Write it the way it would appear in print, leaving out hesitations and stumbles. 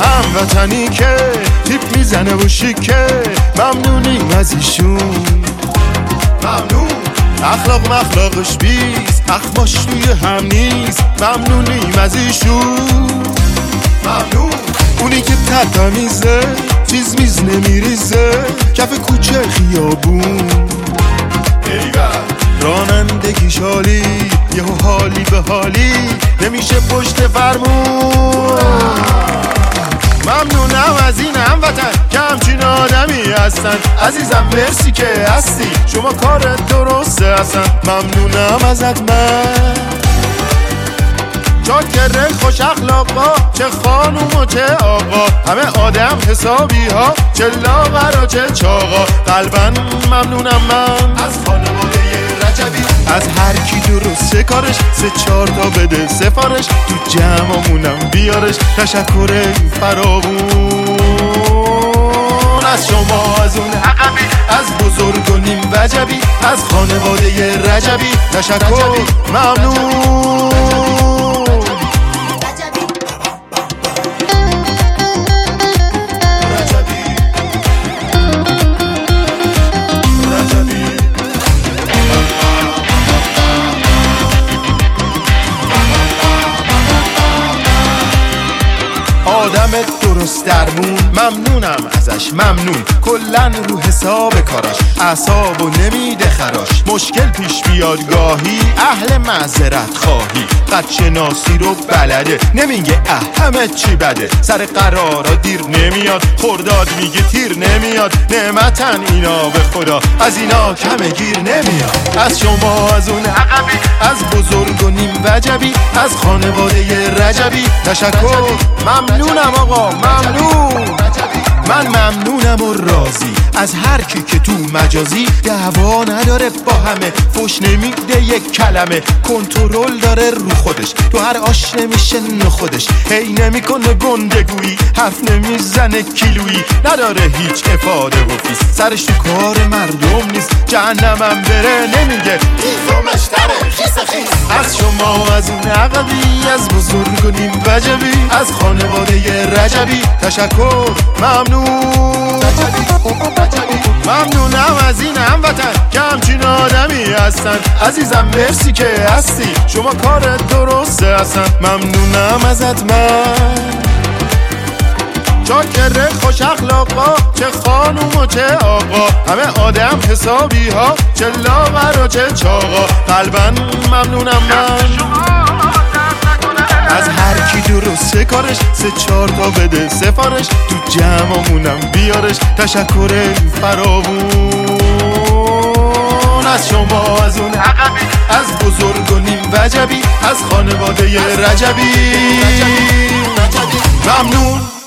هموطنی که تیپ میزنه و شیکه، ممنونیم از ایشون. ممنون. اخلاق مخلاقش بیست، اخماش توی هم نیست، ممنونیم از ایشون. ممنون. اونی که تمیزه، چیز میز نمیریزه، کف کوچه خیابون. رانندگیش عالی، یهو حالی به حالی، نمیشه پشت فرمون. ممنونم از این هموطن که همچین آدمی هستن. عزیزم مرسی که هستی، شما کارت درسته هستن. ممنونم ازت من. چاکره خوش اخلاقا، چه خانوم و چه آقا، همه آدم حسابی ها، چه لاغر و چه چاقا. قلبا ممنونم من از خانواده رجبی، از هر کی درسته کارش، 3-4 تا بده سفارش، تو جمعمونم بیارش. تشکر فراوون از شما، از اون عقبی، از بزرگ و نیم وجبی، از خانواده رجبی. تشکر ممنون. آدم درست درمون، ممنونم ازش ممنون. کلن رو حساب کاراش، اعصابو نمیده خراش. مشکل پیش بیاد گاهی، اهل معذرت خواهی. قد شناسی رو بلده، نمیگه همه چی بده. سر قرارا دیر نمیاد، خرداد میگه تیر نمیاد. نعمتن اینا به خدا، از اینا کم گیر نمیاد. از شما، از اون عقبی، از بزرگ و نیم وجبی، از خانواده رجبی. تشکر ممنونم آقا، ممنون. من ممنونم و راضی از هر کی که تو مجازی دعوا نداره با همه، فوش نمیده یک کلمه، کنترل داره رو خودش، تو هر آش نمیشه خودش، هی نمیکنه گندگویی، حرف نمیزنه کیلویی، نداره هیچ افاده و فیس، سرش تو کار مردم نیست، جهنمم بره نمیگه خیفمش تره خیس خیس. از شما، از اون عقبی، از بزرگ و نیم وجبی، از خانواده رجبی. تشکر ممنون. ممنونم از این هموطن که همچین آدمی هستن. عزیزم مرسی که هستی، شما کارت درسته هستن. ممنونم ازت من. چاکره خوش اخلاقا، چه خانوم و چه آقا، همه آدم حسابی ها، چه لاغر و چه چاقا. قلبا ممنونم من از هر کی درسته کارش، 3-4 تا بده سفارش، تو جمعمونم بیارش. تشکر فراوون از شما، از اون عقبی، از بزرگ و نیم وجبی، از خانواده رجبی. ممنون.